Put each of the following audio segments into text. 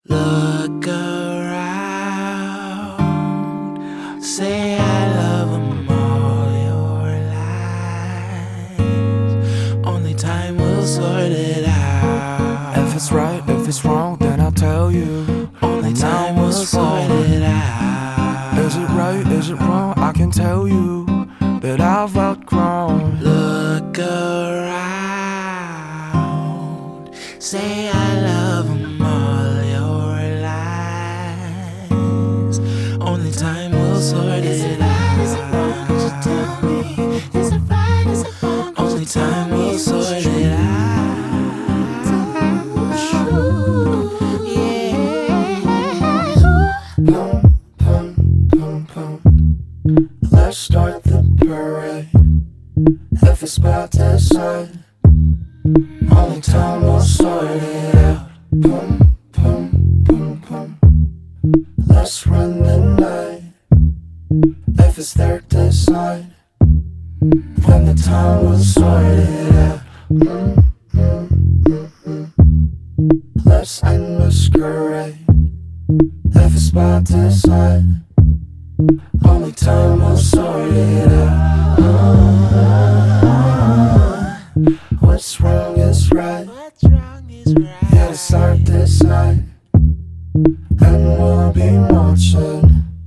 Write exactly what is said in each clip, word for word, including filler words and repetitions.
Look around, say I love them all your lives. Only time will sort it out. If it's right, if it's wrong, then I'll tell you. Only time will sort it out. Is it right, is it wrong? I can tell you that I've outgrown. Look around, say I love them all your lives. Only time will sort it out. Only time will sort it out. Pum, pum, pum, pum. Let's start the parade. If it's about to decide, only time will sort it out. Pum, pum, pum, pum. Let's run the night. If it's there to decide, when the time will sort it out. Mm, mm, mm, mm. Let's end masquerade. If it's about to decide, only time will sort it out. uh, What's wrong is right. What's wrong is right. Yeah, it's hard to decide, and we'll be marching.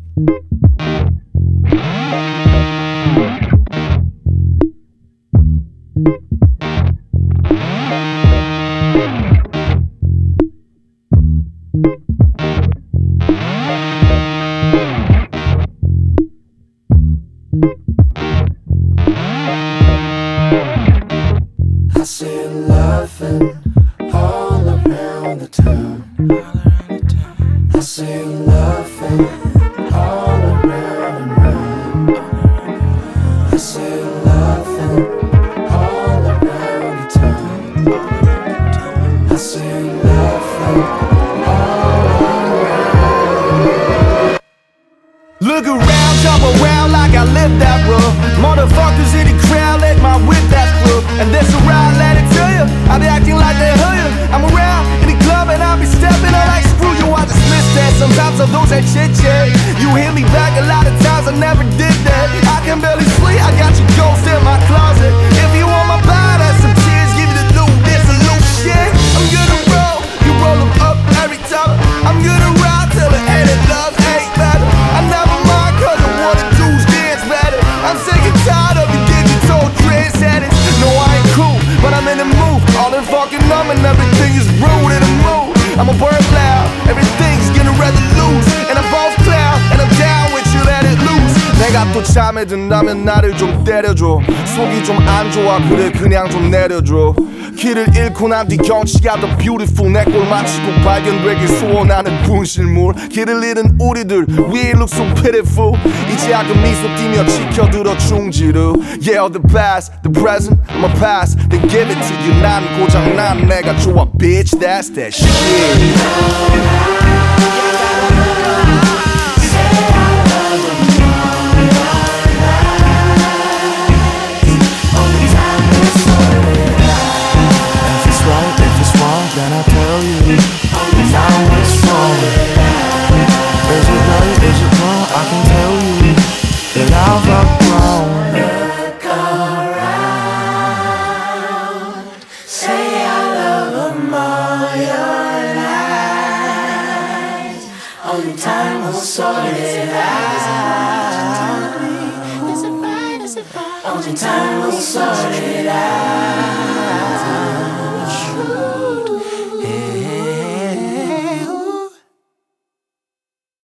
I see you laughing all around the town. I see you laughing all around and round. I see you laughing all around the town. I see you laughing all around. Look around, jump around like I live that road. Motherfuckers in the crowd, let my whip that through. And that's a ride, let it tell you. I be acting like they heard you. I'm around in the club and I be stepping on like screw you. I just miss that. Sometimes I lose that shit, yeah. You hear me back a lot of times, I never did that. I can barely sleep, I got your ghost in my closet. If you want my body, that's some tears, give me the loot. There's a loot shit. I'm gonna roll, you roll them up every time. I'm gonna ride till the end of love ain't better. I never mind cause I wanna do's dance better. I'm sick and tired of the digital trend settings. No, I ain't cool, but I'm in the mood. All the fucking numb and everything is rude in the mood. I'm a word loud, everything's getting rather loose. And I'm both cloud, and I'm down with you, let it loose. 내가 또 잠에 든다면 나를 좀 때려줘. 속이 좀 안 좋아 그래 그냥 좀 내려줘. 길을 잃고 난 뒤 경치가 더 beautiful. 내 꼴 마치고 발견되길 소원하는 분실물. 길을 잃은 우리들 We look so pitiful. 이제 작은 미소 띠며 지켜들어 충지로. Yeah, the past, the present, I'm a past. They give it to you. 난 고장난 내가 좋아 bitch. That's that shit. Then I'll tell you, now what's wrong. Is it right, is it wrong? I can tell you that I've outgrown. Look around, say I love them all your lives. Only time will sort it out. Only time will sort it out.